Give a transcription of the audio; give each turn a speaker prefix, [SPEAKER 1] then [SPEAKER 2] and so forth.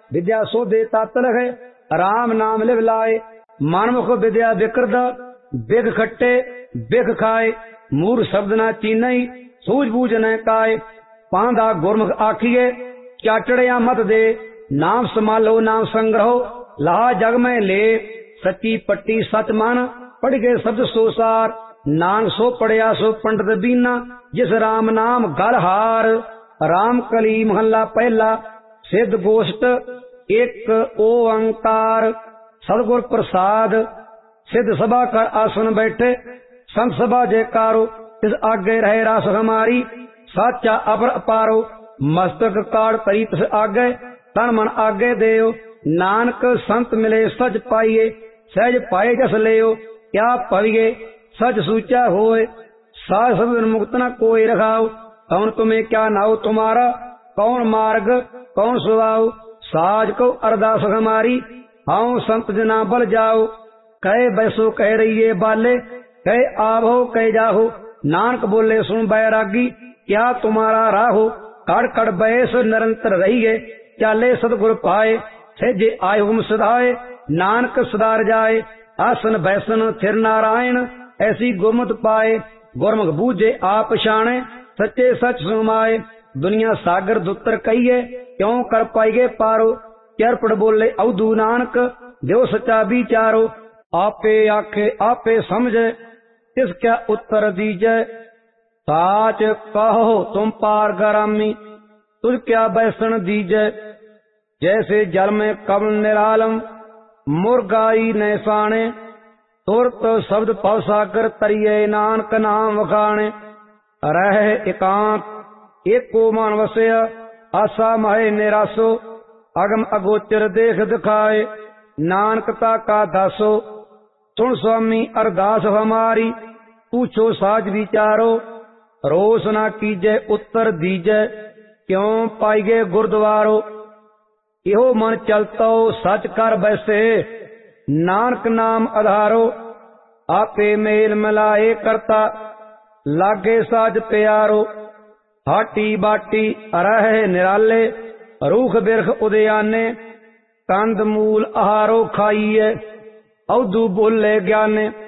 [SPEAKER 1] विद्या सोधे तत लखे राम नाम लिव लाए। मनमुख विद्या विकृत बिग खट्टे बिग खाए। मूर शब्द न चीनई सूझबूझ न काए। पांदा गुरमुख आखिए चाटड़िया मत दे। नाम संभालो नाम संग्रहो लाहा जग में ले। सच्ची पट्टी सच मन पढ़ गए शब्द सो सार। नानक सो पढ़िया सो पंडित बीना जिस राम नाम गल हार। राम कली महला पहला सिद्ध गोष्ठ एक ओंकार। सदगुर प्रसाद सिद्ध सभा कर आसन बैठे संत सभा जयकारो। इस आगे रहे रास हमारी साचा अपर अपारो। मस्तक काड़ तरी तिस आगे तन मन आगे देओ। नानक संत मिले सच पाइए सहज पाए जस लेओ। क्या पविए सच सूचा होए साध सब मुक्त न कोई रखाओ। कौन तुम्हें क्या नाओ तुम्हारा कौन मार्ग कौन सुवाओ। साज को अरदास हमारी हाँ संत जना बल जाओ। कहे बैसो कह रही बाले कहे आवो कह जाहो। नानक बोले सुन बैरागी क्या तुम्हारा राहो। कड़ कड़ बैस निरंतर रहिए चाले सतगुर पाए। सहजे आय हुम सदाए नानक सदार जाए। आसन बैसन थिर नारायण ऐसी गुरमत पाए। गुरमुख बूझे आप शाणे सच्चे सच सुमाए। दुनिया सागर दुत्र कहिए क्यों कर पाइगे पारो। चरपड़ बोले अवधू नानक देव सच्चा विचारो। आपे आखे आपे समझे इसका उत्तर दीजे। साच कहो तुम पार गरामी तुझ क्या बैसन दीजे। जैसे जल में कमल निरालम मुर्गाई नैसाने। तुरत शब्द पव सागर तरिये नानक नाम वखाणे। रह एकांत एको मन वसय आशा महे निरासो। अगम अगोचर देख दिखाए नानकता का दासो। सुन स्वामी अरदास हमारी पूछो साज विचारो। रोष न कीजे उत्तर दीजे क्यों पाइगे गुरुद्वारो। इहो मन चलतो सच कर बैसे नानक नाम आधारो। आपे मेल मिलाए करता लागे साज प्यारो। हाटी बाटी रहे निराले रूख बिरख उदयाने। कंद मूल आहारो खाइए अवधू बोले ज्ञाने।